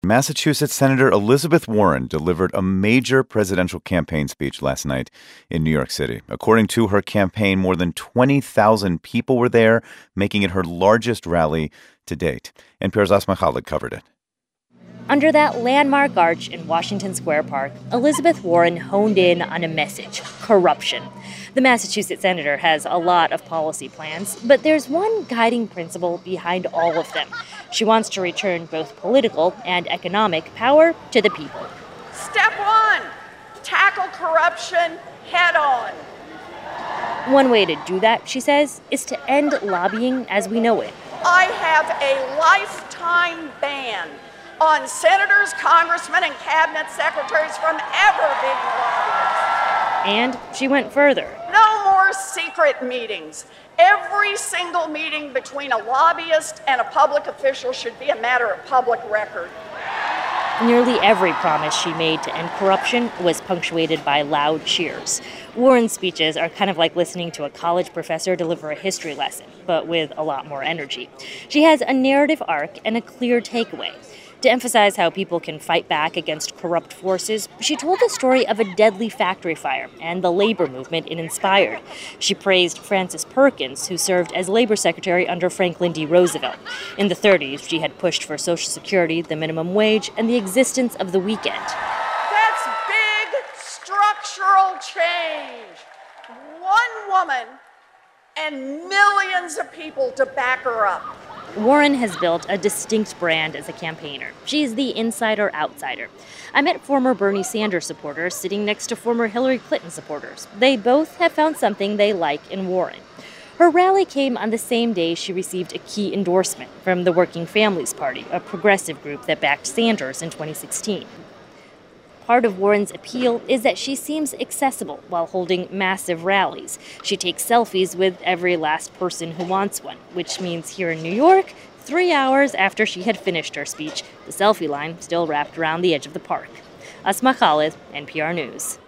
Massachusetts Senator Elizabeth Warren delivered a major presidential campaign speech last night in New York City. According to her campaign, more than 20,000 people were there, making it her largest rally to date. NPR's Asma Khalid covered it. Under that landmark arch in Washington Square Park, Elizabeth Warren honed in on a message: corruption. The Massachusetts senator has a lot of policy plans, but there's one guiding principle behind all of them. She wants to return both political and economic power to the people. Step one, tackle corruption head on. One way to do that, she says, is to end lobbying as we know it. I have a lifetime ban on senators, congressmen, and cabinet secretaries from ever being lobbyists. And she went further. No more secret meetings. Every single meeting between a lobbyist and a public official should be a matter of public record. Nearly every promise she made to end corruption was punctuated by loud cheers. Warren's speeches are kind of like listening to a college professor deliver a history lesson, but with a lot more energy. She has a narrative arc and a clear takeaway. To emphasize how people can fight back against corrupt forces, she told the story of a deadly factory fire and the labor movement it inspired. She praised Frances Perkins, who served as labor secretary under Franklin D. Roosevelt. In the 30s, she had pushed for Social Security, the minimum wage, and the existence of the weekend. That's big structural change. One woman and millions of people to back her up. Warren has built a distinct brand as a campaigner. She's the insider-outsider. I met former Bernie Sanders supporters sitting next to former Hillary Clinton supporters. They both have found something they like in Warren. Her rally came on the same day she received a key endorsement from the Working Families Party, a progressive group that backed Sanders in 2016. Part of Warren's appeal is that she seems accessible while holding massive rallies. She takes selfies with every last person who wants one, which means here in New York, 3 hours after she had finished her speech, the selfie line still wrapped around the edge of the park. Asma Khalid, NPR News.